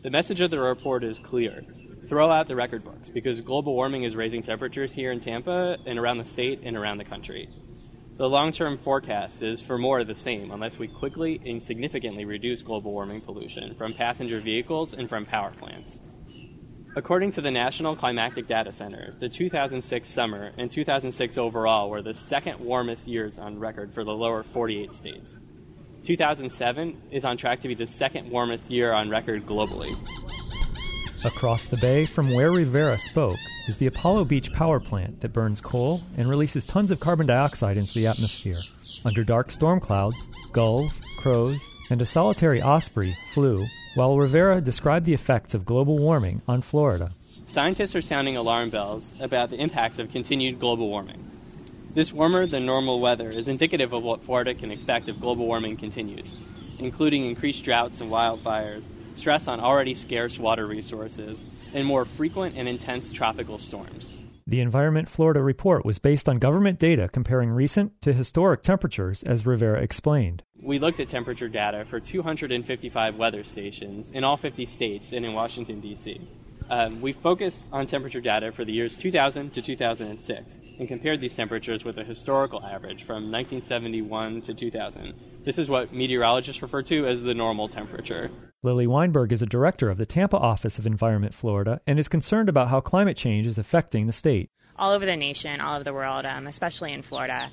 The message of the report is clear. Throw out the record books, because global warming is raising temperatures here in Tampa and around the state and around the country. The long-term forecast is for more of the same unless we quickly and significantly reduce global warming pollution from passenger vehicles and from power plants. According to the National Climatic Data Center, the 2006 summer and 2006 overall were the second warmest years on record for the lower 48 states. 2007 is on track to be the second warmest year on record globally. Across the bay from where Rivera spoke is the Apollo Beach power plant that burns coal and releases tons of carbon dioxide into the atmosphere. Under dark storm clouds, gulls, crows, and a solitary osprey flew while Rivera described the effects of global warming on Florida. Scientists are sounding alarm bells about the impacts of continued global warming. This warmer than normal weather is indicative of what Florida can expect if global warming continues, including increased droughts and wildfires, stress on already scarce water resources, and more frequent and intense tropical storms. The Environment Florida report was based on government data comparing recent to historic temperatures, as Rivera explained. We looked at temperature data for 255 weather stations in all 50 states and in Washington, D.C. We focused on temperature data for the years 2000 to 2006 and compared these temperatures with a historical average from 1971 to 2000. This is what meteorologists refer to as the normal temperature. Lily Weinberg is a director of the Tampa office of Environment Florida and is concerned about how climate change is affecting the state. All over the nation, all over the world, especially in Florida,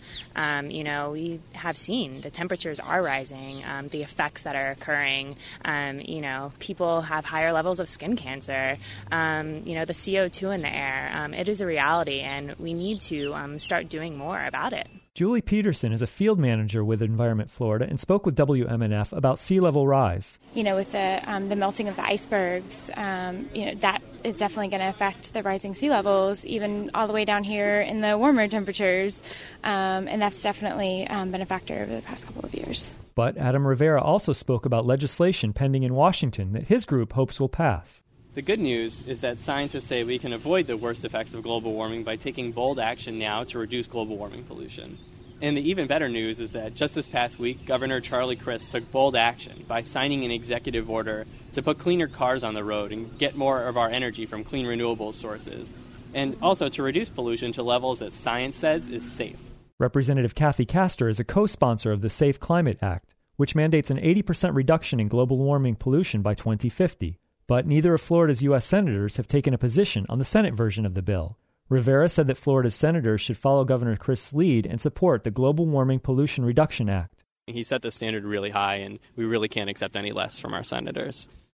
we have seen the temperatures are rising, the effects that are occurring. People have higher levels of skin cancer. The CO2 in the air. It is a reality, and we need to start doing more about it. Julie Peterson is a field manager with Environment Florida and spoke with WMNF about sea level rise. With the melting of the icebergs, that is definitely going to affect the rising sea levels, even all the way down here in the warmer temperatures. And that's definitely been a factor over the past couple of years. But Adam Rivera also spoke about legislation pending in Washington that his group hopes will pass. The good news is that scientists say we can avoid the worst effects of global warming by taking bold action now to reduce global warming pollution. And the even better news is that just this past week, Governor Charlie Crist took bold action by signing an executive order to put cleaner cars on the road and get more of our energy from clean renewable sources, and also to reduce pollution to levels that science says is safe. Representative Kathy Castor is a co-sponsor of the Safe Climate Act, which mandates an 80% reduction in global warming pollution by 2050. But neither of Florida's U.S. senators have taken a position on the Senate version of the bill. Rivera said that Florida's senators should follow Governor Crist's lead and support the Global Warming Pollution Reduction Act. He set the standard really high, and we really can't accept any less from our senators.